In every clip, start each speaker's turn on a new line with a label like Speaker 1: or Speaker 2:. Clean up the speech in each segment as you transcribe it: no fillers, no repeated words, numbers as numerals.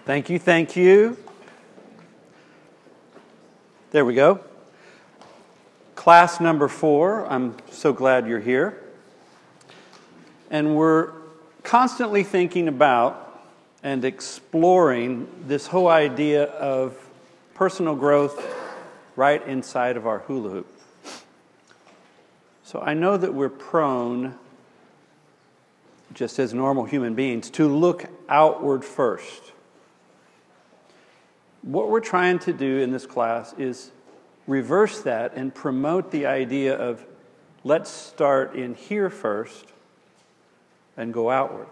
Speaker 1: Thank you, thank you. There we go. Class number 4, I'm so glad you're here. And we're constantly thinking about and exploring this whole idea of personal growth right inside of our hula hoop. So I know that we're prone, just as normal human beings, to look outward first. What we're trying to do in this class is reverse that and promote the idea of let's start in here first and go outward.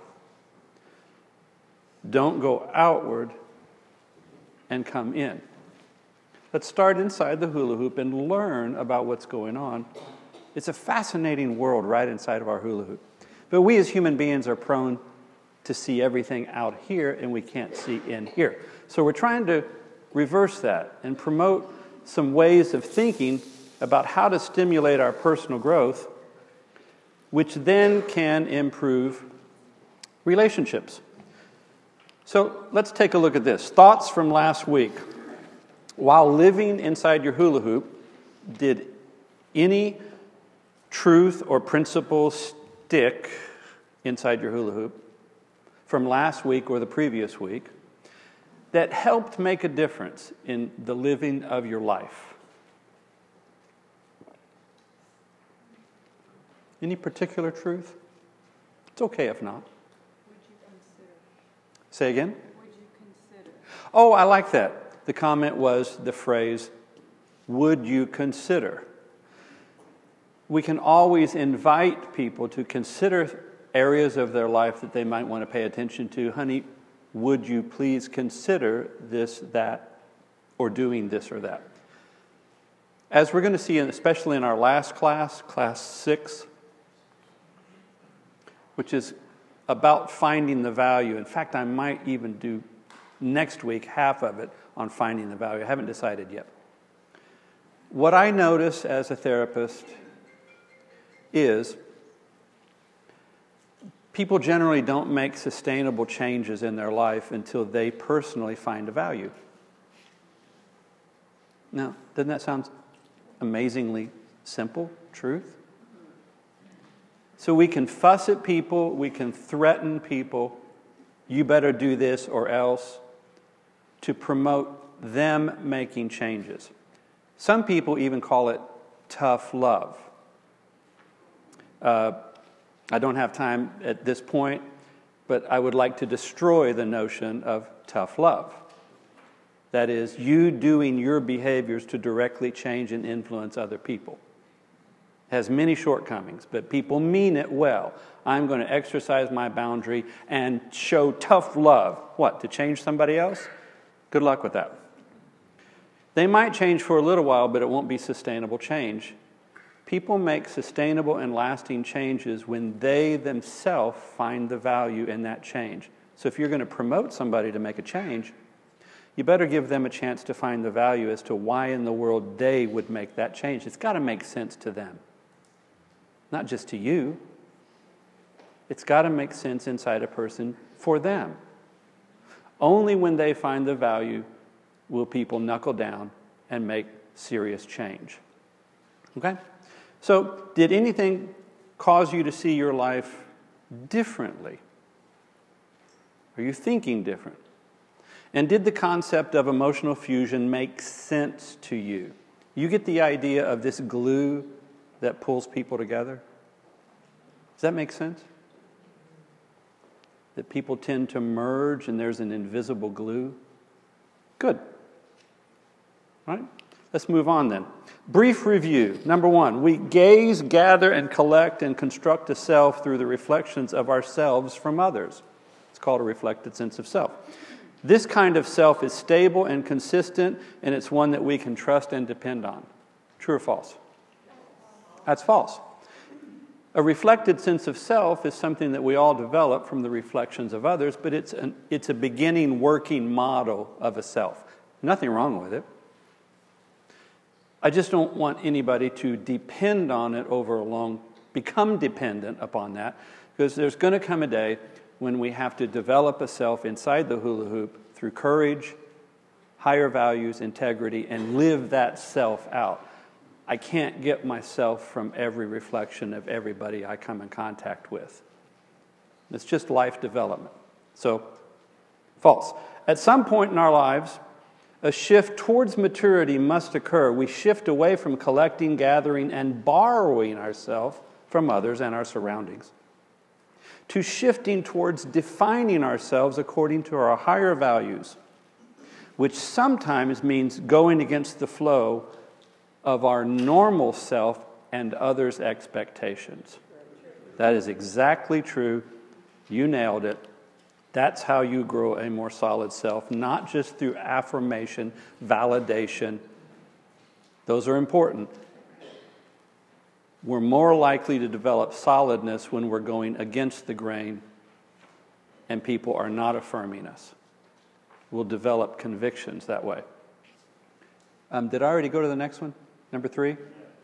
Speaker 1: Don't go outward and come in. Let's start inside the hula hoop and learn about what's going on. It's a fascinating world right inside of our hula hoop. But we as human beings are prone to see everything out here and we can't see in here. So we're trying to reverse that and promote some ways of thinking about how to stimulate our personal growth, which then can improve relationships. So let's take a look at this. Thoughts from last week. While living inside your hula hoop, did any truth or principle stick inside your hula hoop from last week or the previous week that helped make a difference in the living of your life? Any particular truth? It's okay if not.
Speaker 2: Would you consider?
Speaker 1: Say again?
Speaker 2: Would you consider?
Speaker 1: Oh, I like that. The comment was the phrase, would you consider? We can always invite people to consider areas of their life that they might want to pay attention to. Honey, would you please consider this, that, or doing this or that? As we're going to see, especially in our last class, class 6, which is about finding the value. In fact, I might even do next week half of it on finding the value. I haven't decided yet. What I notice as a therapist is people generally don't make sustainable changes in their life until they personally find a value. Now, doesn't that sound amazingly simple truth? So we can fuss at people, we can threaten people, you better do this or else, to promote them making changes. Some people even call it tough love. I don't have time at this point, but I would like to destroy the notion of tough love. That is, you doing your behaviors to directly change and influence other people. It has many shortcomings, but people mean it well. I'm going to exercise my boundary and show tough love. What, to change somebody else? Good luck with that. They might change for a little while, but it won't be sustainable change. People make sustainable and lasting changes when they themselves find the value in that change. So if you're going to promote somebody to make a change, you better give them a chance to find the value as to why in the world they would make that change. It's got to make sense to them, not just to you. It's got to make sense inside a person for them. Only when they find the value will people knuckle down and make serious change. Okay? So, did anything cause you to see your life differently? Are you thinking different? And did the concept of emotional fusion make sense to you? You get the idea of this glue that pulls people together? Does that make sense? That people tend to merge and there's an invisible glue? Good. All right? Let's move on then. Brief review. Number 1, we gaze, gather, and collect and construct a self through the reflections of ourselves from others. It's called a reflected sense of self. This kind of self is stable and consistent, and it's one that we can trust and depend on. True or false? That's false. A reflected sense of self is something that we all develop from the reflections of others, but it's a beginning working model of a self. Nothing wrong with it. I just don't want anybody to depend on it become dependent upon that, because there's going to come a day when we have to develop a self inside the hula hoop through courage, higher values, integrity, and live that self out. I can't get myself from every reflection of everybody I come in contact with. It's just life development. So, false. At some point in our lives, a shift towards maturity must occur. We shift away from collecting, gathering, and borrowing ourselves from others and our surroundings, to shifting towards defining ourselves according to our higher values, which sometimes means going against the flow of our normal self and others' expectations. That is exactly true. You nailed it. That's how you grow a more solid self, not just through affirmation, validation. Those are important. We're more likely to develop solidness when we're going against the grain and people are not affirming us. We'll develop convictions that way. Did I already go to the next one? Number 3?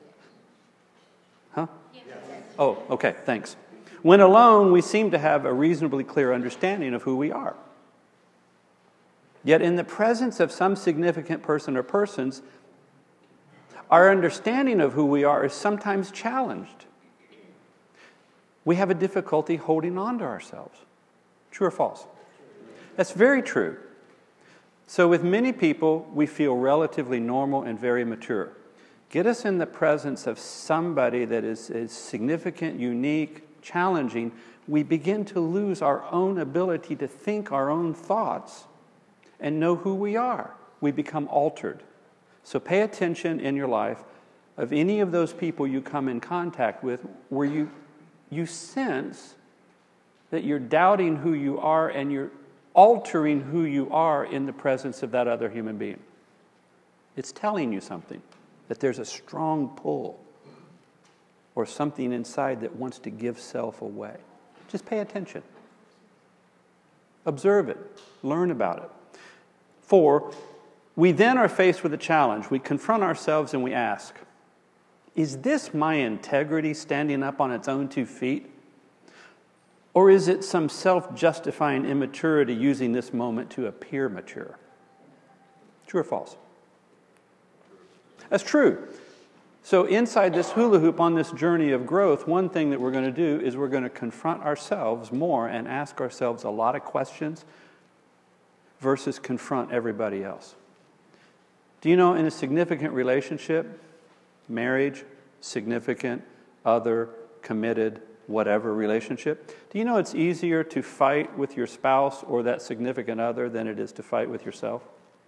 Speaker 1: Huh? Yes. Oh, okay, thanks. When alone, we seem to have a reasonably clear understanding of who we are. Yet in the presence of some significant person or persons, our understanding of who we are is sometimes challenged. We have a difficulty holding on to ourselves. True or false? That's very true. So with many people, we feel relatively normal and very mature. Get us in the presence of somebody that is significant, unique, challenging, we begin to lose our own ability to think our own thoughts and know who we are. We become altered. So pay attention in your life of any of those people you come in contact with where you sense that you're doubting who you are and you're altering who you are in the presence of that other human being. It's telling you something, that there's a strong pull or something inside that wants to give self away. Just pay attention. Observe it. Learn about it. 4, we then are faced with a challenge. We confront ourselves and we ask, is this my integrity standing up on its own 2 feet? Or is it some self-justifying immaturity using this moment to appear mature? True or false? That's true. So inside this hula hoop on this journey of growth, one thing that we're going to do is we're going to confront ourselves more and ask ourselves a lot of questions versus confront everybody else. Do you know in a significant relationship, marriage, significant, other, committed, whatever relationship, do you know it's easier to fight with your spouse or that significant other than it is to fight with yourself?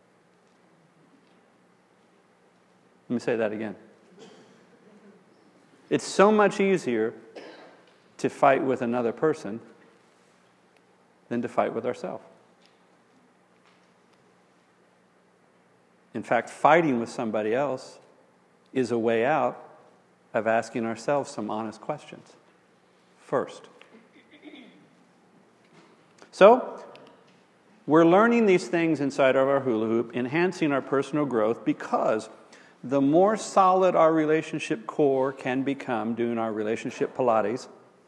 Speaker 1: Let me say that again. It's so much easier to fight with another person than to fight with ourselves. In fact, fighting with somebody else is a way out of asking ourselves some honest questions first. So, we're learning these things inside of our hula hoop, enhancing our personal growth, because the more solid our relationship core can become doing our relationship Pilates,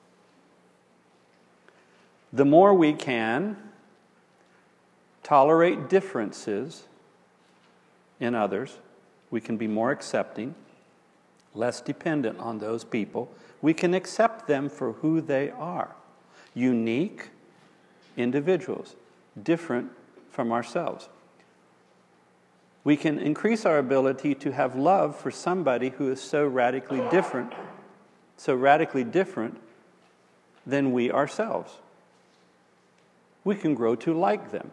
Speaker 1: the more we can tolerate differences in others. We can be more accepting, less dependent on those people. We can accept them for who they are. Unique individuals, different from ourselves. We can increase our ability to have love for somebody who is so radically different than we ourselves. We can grow to like them.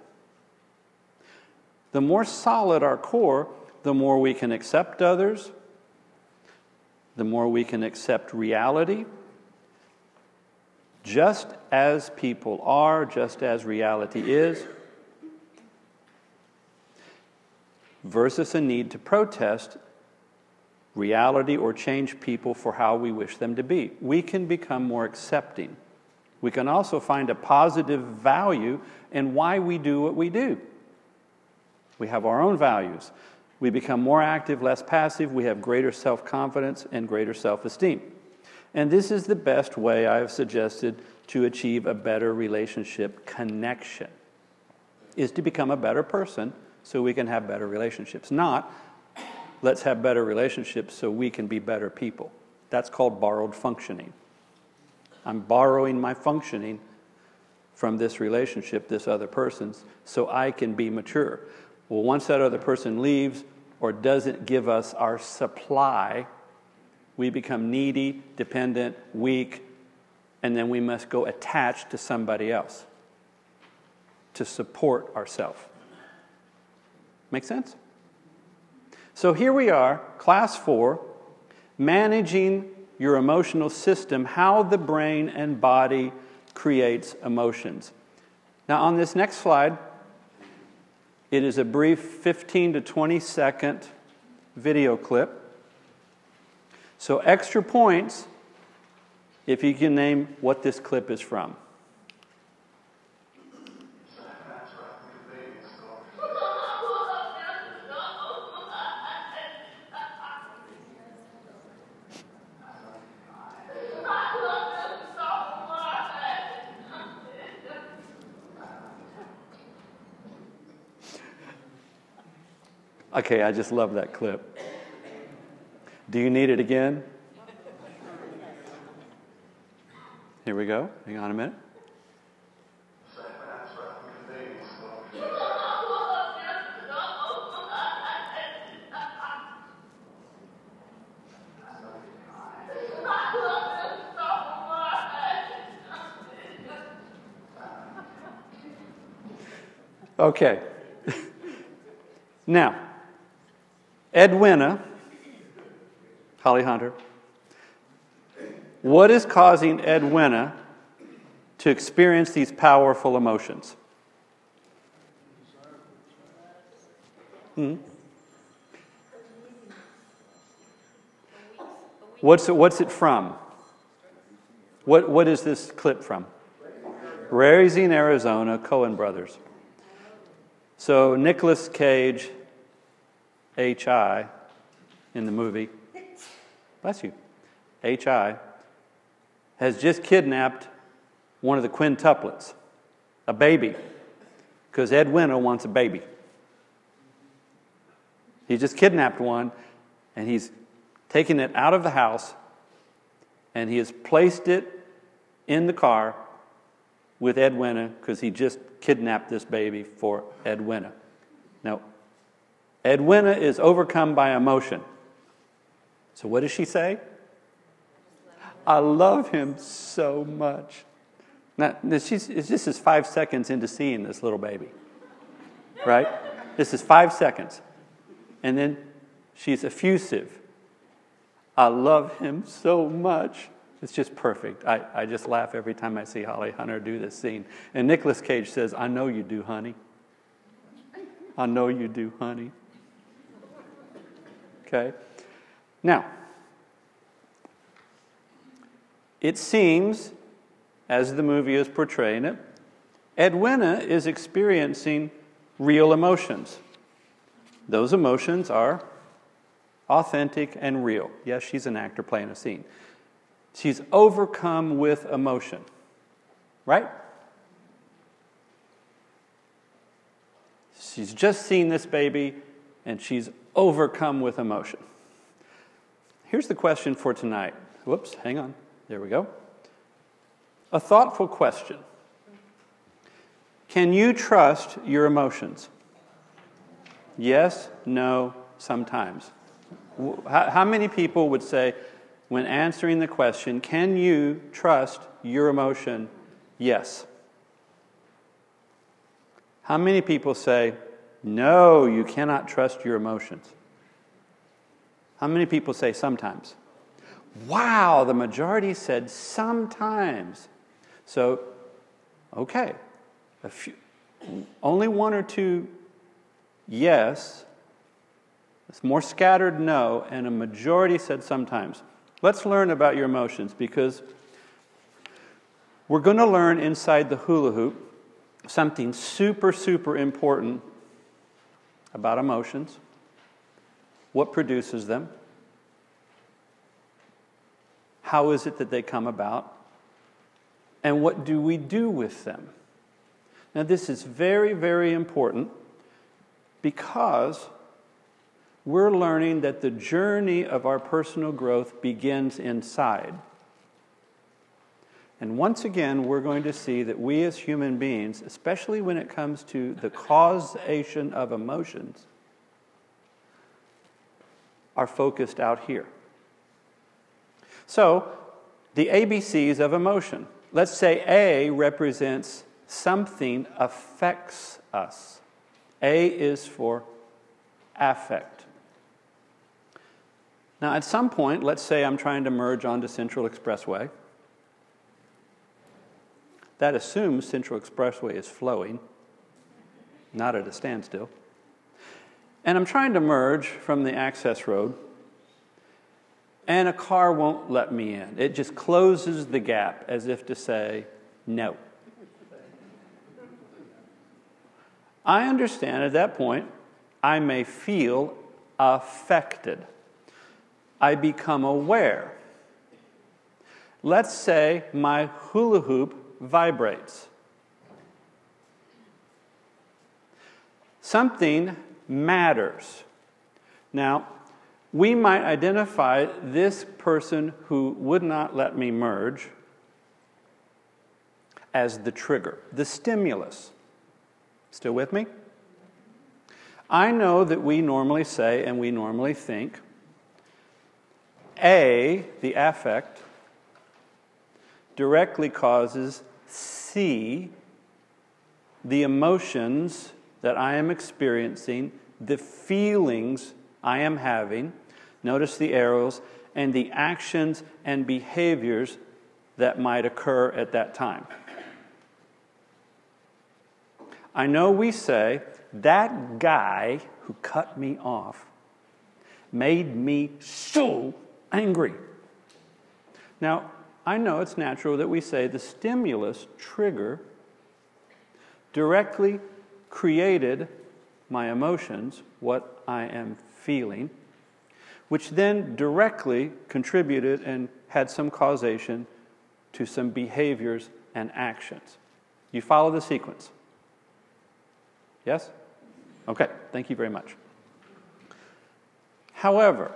Speaker 1: The more solid our core, the more we can accept others, the more we can accept reality, just as people are, just as reality is, versus a need to protest reality or change people for how we wish them to be. We can become more accepting. We can also find a positive value in why we do what we do. We have our own values. We become more active, less passive. We have greater self-confidence and greater self-esteem. And this is the best way I have suggested to achieve a better relationship connection. is to become a better person so we can have better relationships. Not, let's have better relationships so we can be better people. That's called borrowed functioning. I'm borrowing my functioning from this relationship, this other person's, so I can be mature. Well, once that other person leaves or doesn't give us our supply, we become needy, dependent, weak, and then we must go attached to somebody else to support ourselves. Make sense? So here we are, class 4, managing your emotional system, how the brain and body creates emotions. Now on this next slide, it is a brief 15 to 20 second video clip. So extra points if you can name what this clip is from. Okay, I just love that clip. Do you need it again? Here we go. Hang on a minute. Okay. Now, Edwina, Holly Hunter, what is causing Edwina to experience these powerful emotions? What's it from? What is this clip from? Raising Arizona, Coen Brothers. So Nicolas Cage, H.I., in the movie, bless you, H.I., has just kidnapped one of the quintuplets, a baby, because Edwina wants a baby. He just kidnapped one, and he's taken it out of the house, and he has placed it in the car with Edwina, because he just kidnapped this baby for Edwina. Now, Edwina is overcome by emotion. So what does she say? I love him so much. Now, this is 5 seconds into seeing this little baby. Right? This is 5 seconds. And then she's effusive. I love him so much. It's just perfect. I just laugh every time I see Holly Hunter do this scene. And Nicolas Cage says, I know you do, honey. I know you do, honey. Okay? Now, it seems, as the movie is portraying it, Edwina is experiencing real emotions. Those emotions are authentic and real. Yes, she's an actor playing a scene. She's overcome with emotion. Right? She's just seen this baby, and she's overcome with emotion. Here's the question for tonight. Whoops, hang on. There we go. A thoughtful question. Can you trust your emotions? Yes, no, sometimes. How many people would say, when answering the question, can you trust your emotion? Yes. How many people say, no, you cannot trust your emotions? How many people say sometimes? Wow, the majority said sometimes. So, okay, only one or two yes, it's more scattered no, and a majority said sometimes. Let's learn about your emotions, because we're going to learn inside the hula hoop something super, super important about emotions, what produces them, how is it that they come about, and what do we do with them? Now, this is very, very important because we're learning that the journey of our personal growth begins inside. And once again, we're going to see that we as human beings, especially when it comes to the causation of emotions, are focused out here. So, the ABCs of emotion. Let's say A represents something affects us. A is for affect. Now, at some point, let's say I'm trying to merge onto Central Expressway. That assumes Central Expressway is flowing, not at a standstill. And I'm trying to merge from the access road, and a car won't let me in. It just closes the gap as if to say, no. I understand at that point, I may feel affected. I become aware. Let's say my hula hoop vibrates. Something matters. Now, we might identify this person who would not let me merge as the trigger, the stimulus. Still with me? I know that we normally say and we normally think A, the affect, directly causes C, the emotions that I am experiencing, the feelings I am having, notice the arrows, and the actions and behaviors that might occur at that time. I know we say, that guy who cut me off made me so angry. Now, I know it's natural that we say the stimulus, trigger, directly created my emotions, what I am feeling, which then directly contributed and had some causation to some behaviors and actions. You follow the sequence? Yes? Okay, thank you very much. However,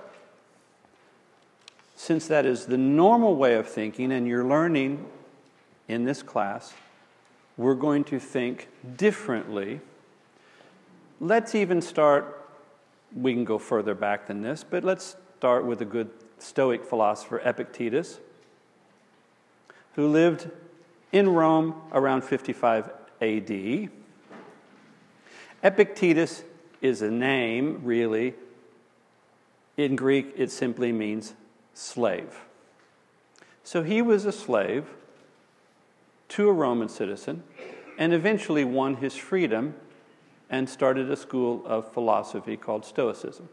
Speaker 1: since that is the normal way of thinking and you're learning in this class, we're going to think differently. Let's even start, we can go further back than this, but let's start with a good Stoic philosopher, Epictetus, who lived in Rome around 55 AD. Epictetus is a name, really. In Greek, it simply means slave. So he was a slave to a Roman citizen and eventually won his freedom and started a school of philosophy called Stoicism.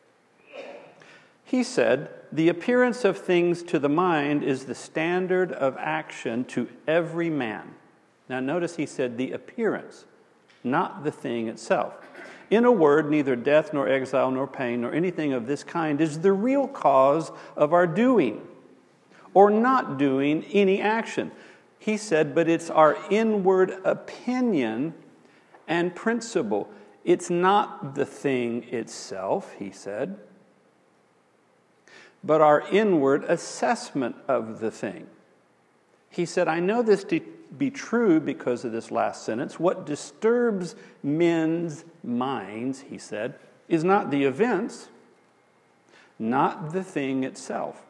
Speaker 1: He said, the appearance of things to the mind is the standard of action to every man. Now notice he said the appearance, not the thing itself. In a word, neither death nor exile nor pain nor anything of this kind is the real cause of our doing or not doing any action. He said, but it's our inward opinion and principle. It's not the thing itself, he said, but our inward assessment of the thing. He said, I know this to be true because of this last sentence. What disturbs men's minds, he said, is not the events, not the thing itself,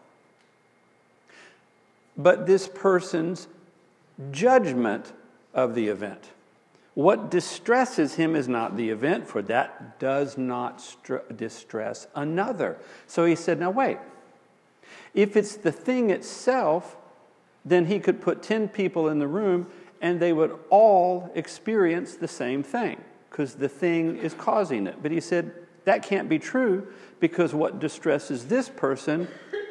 Speaker 1: but this person's judgment of the event. What distresses him is not the event, for that does not distress another. So he said, now wait. If it's the thing itself, then he could put 10 people in the room and they would all experience the same thing because the thing is causing it. But he said, that can't be true because what distresses this person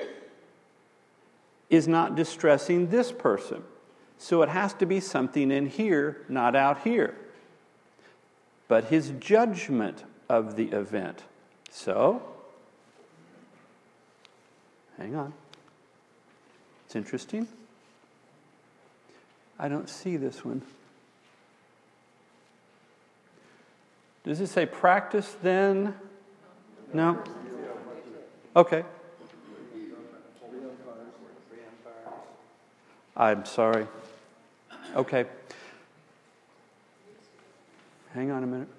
Speaker 1: is not distressing this person. So it has to be something in here, not out here. But his judgment of the event. So, hang on. It's interesting. I don't see this one. Does it say practice then? No? Okay. I'm sorry. Okay. Hang on a minute.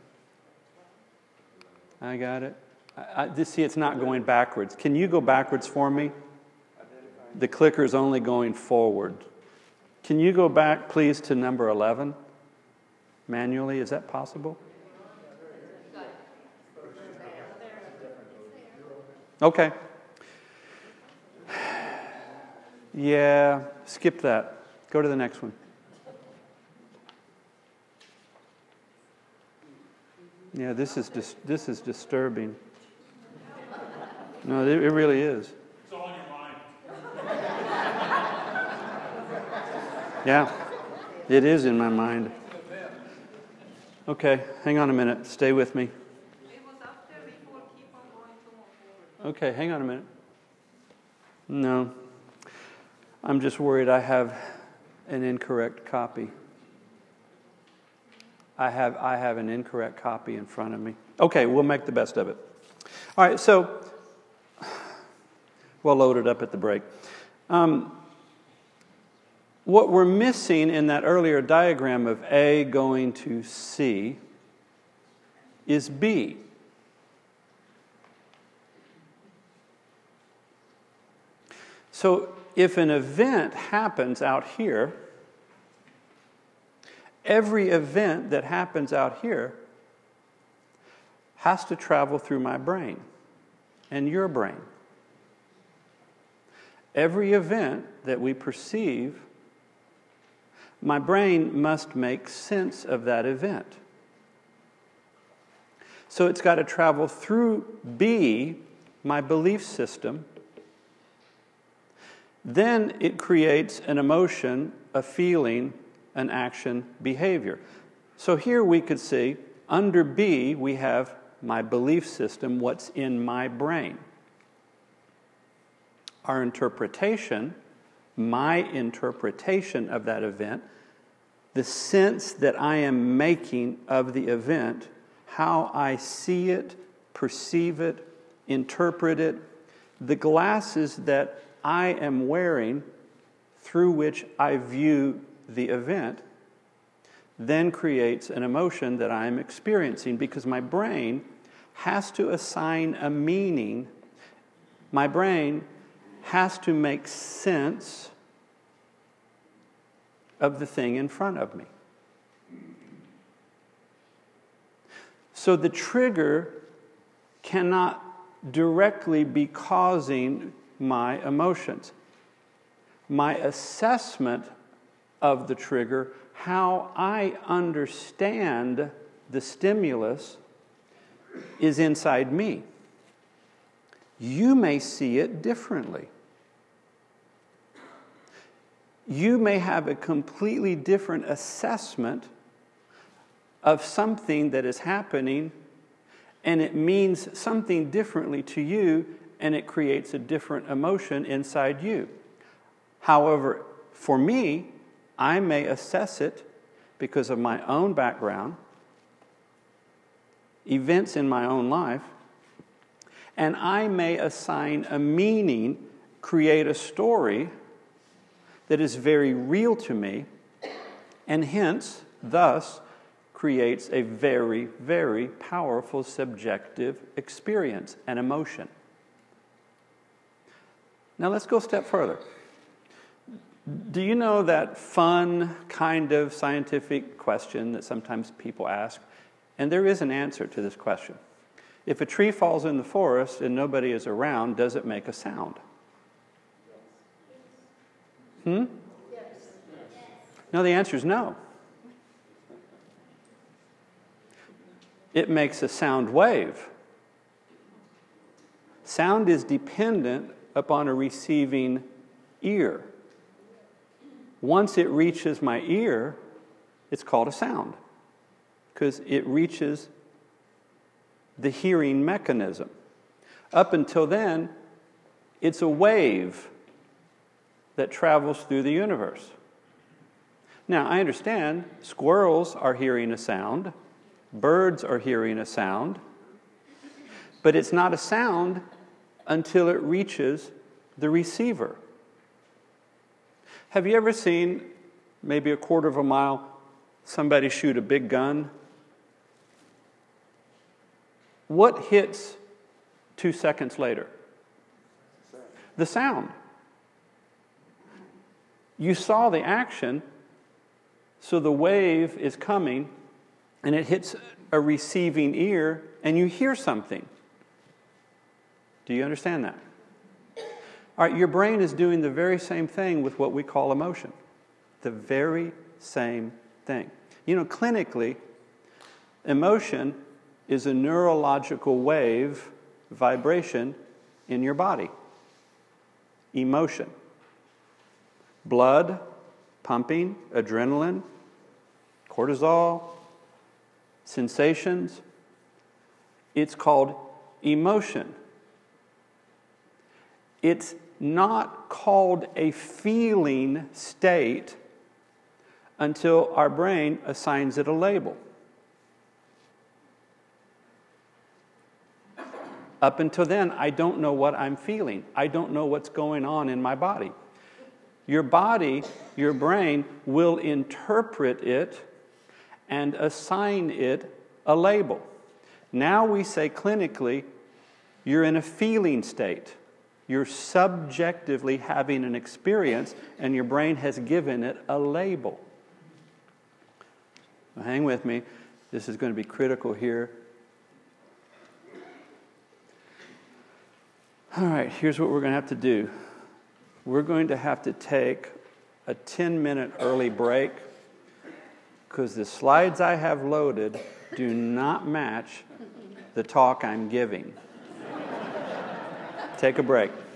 Speaker 1: I got it. See, it's not going backwards. Can you go backwards for me? The clicker is only going forward. Can you go back, please, to number 11? Manually, is that possible? Okay. Yeah, skip that. Go to the next one. Yeah, this is disturbing. No, it really is.
Speaker 3: It's all in your mind.
Speaker 1: Yeah, it is in my mind. Okay, hang on a minute. Stay with me.
Speaker 2: It was after before, keep on going to move forward.
Speaker 1: Okay, hang on a minute. No, I'm just worried I have an incorrect copy. I have an incorrect copy in front of me. Okay, we'll make the best of it. All right, so we'll load it up at the break. What we're missing in that earlier diagram of A going to C is B. So if an event happens out here, every event that happens out here has to travel through my brain and your brain. Every event that we perceive, my brain must make sense of that event. So it's got to travel through B, my belief system. Then it creates an emotion, a feeling, an action, behavior. So here we could see, under B, we have my belief system, what's in my brain. Our interpretation, my interpretation of that event, the sense that I am making of the event, how I see it, perceive it, interpret it, the glasses that I am wearing through which I view the event, then creates an emotion that I am experiencing because my brain has to assign a meaning. My brain has to make sense of the thing in front of me. So the trigger cannot directly be causing my emotions. My assessment of the trigger, how I understand the stimulus, is inside me. You may see it differently. You may have a completely different assessment of something that is happening, and it means something differently to you, and it creates a different emotion inside you. However, for me, I may assess it because of my own background, events in my own life, and I may assign a meaning, create a story that is very real to me, and hence, thus, creates a very, very powerful subjective experience and emotion. Now let's go a step further. Do you know that fun kind of scientific question that sometimes people ask? And there is an answer to this question. If a tree falls in the forest and nobody is around, does it make a sound? Yes. No, the answer is no. It makes a sound wave. Sound is dependent upon a receiving ear. Once it reaches my ear, it's called a sound because it reaches the hearing mechanism. Up until then, it's a wave that travels through the universe. Now, I understand squirrels are hearing a sound. Birds are hearing a sound, but it's not a sound until it reaches the receiver. Have you ever seen, maybe a quarter of a mile, somebody shoot a big gun? What hits 2 seconds later? The sound. You saw the action, so the wave is coming, and it hits a receiving ear, and you hear something. Do you understand that? All right, your brain is doing the very same thing with what we call emotion. The very same thing. You know, clinically, emotion is a neurological wave, vibration in your body. Emotion. Blood, pumping, adrenaline, cortisol, sensations. It's called emotion. It's not called a feeling state until our brain assigns it a label. Up until then, I don't know what I'm feeling. I don't know what's going on in my body. Your body, your brain, will interpret it and assign it a label. Now we say clinically, you're in a feeling state. You're subjectively having an experience, and your brain has given it a label. Now, hang with me. This is going to be critical here. All right, here's what we're going to have to do. We're going to have to take a 10-minute early break because the slides I have loaded do not match the talk I'm giving. Take a break.